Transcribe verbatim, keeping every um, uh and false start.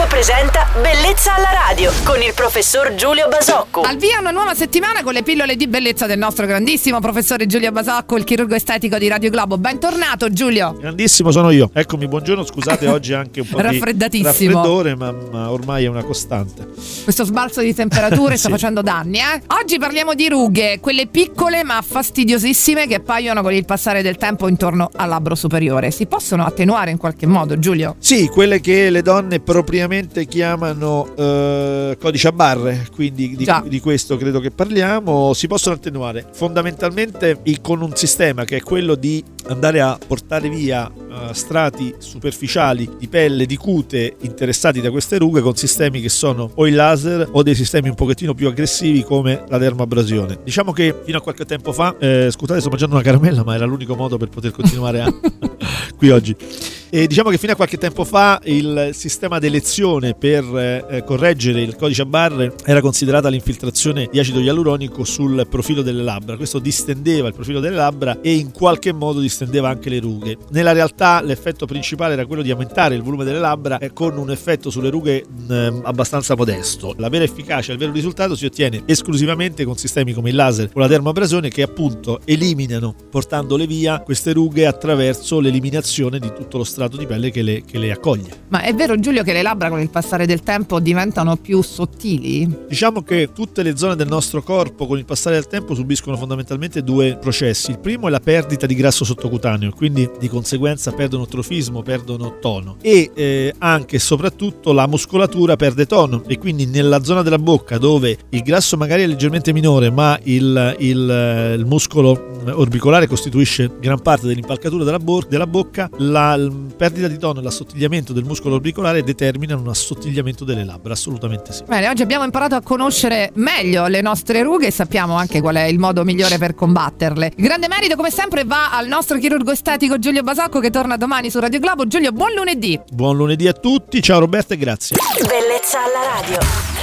presenta Bellezza alla radio con il professor Giulio Basocco. Al via una nuova settimana con le pillole di bellezza del nostro grandissimo professore Giulio Basocco, il chirurgo estetico di Radio Globo. Bentornato Giulio. Grandissimo sono io. Eccomi, buongiorno, scusate oggi anche un po' di raffreddore, ma, ma ormai è una costante. Questo sbalzo di temperature sì. sta facendo danni, eh? Oggi parliamo di rughe, quelle piccole ma fastidiosissime che appaiono con il passare del tempo intorno al labbro superiore. Si possono attenuare in qualche modo, Giulio? Sì, quelle che le donne propriamente chiamano eh, codice a barre, quindi di, di questo credo che parliamo. Si possono attenuare fondamentalmente con un sistema che è quello di andare a portare via uh, strati superficiali di pelle, di cute interessati da queste rughe, con sistemi che sono o il laser o dei sistemi un pochettino più aggressivi come la dermabrasione. Diciamo che fino a qualche tempo fa, eh, scusate, sto mangiando una caramella, ma era l'unico modo per poter continuare a qui oggi. E diciamo che fino a qualche tempo fa il sistema di elezione per eh, correggere il codice a barre era considerata l'infiltrazione di acido ialuronico sul profilo delle labbra. Questo distendeva il profilo delle labbra e in qualche modo distendeva anche le rughe. Nella realtà l'effetto principale era quello di aumentare il volume delle labbra eh, con un effetto sulle rughe mh, abbastanza modesto. La vera efficacia, il vero risultato si ottiene esclusivamente con sistemi come il laser o la dermabrasione, che appunto eliminano, portandole via, queste rughe attraverso l'eliminazione di tutto lo strato di pelle che le, che le accoglie. Ma è vero, Giulio, che le labbra con il passare del tempo diventano più sottili? Diciamo che tutte le zone del nostro corpo con il passare del tempo subiscono fondamentalmente due processi. Il primo è la perdita di grasso sottocutaneo, quindi di conseguenza perdono trofismo, perdono tono, e eh, anche e soprattutto la muscolatura perde tono, e quindi nella zona della bocca dove il grasso magari è leggermente minore ma il, il, il muscolo orbicolare costituisce gran parte dell'impalcatura della, bo- della bocca, la perdita di tono e l'assottigliamento del muscolo orbicolare determinano un assottigliamento delle labbra, assolutamente sì. Bene, oggi abbiamo imparato a conoscere meglio le nostre rughe e sappiamo anche qual è il modo migliore per combatterle. Il grande merito come sempre va al nostro chirurgo estetico Giulio Basocco, che torna domani su Radio Globo. Giulio, buon lunedì. Buon lunedì a tutti, ciao Roberta e grazie. Bellezza alla radio.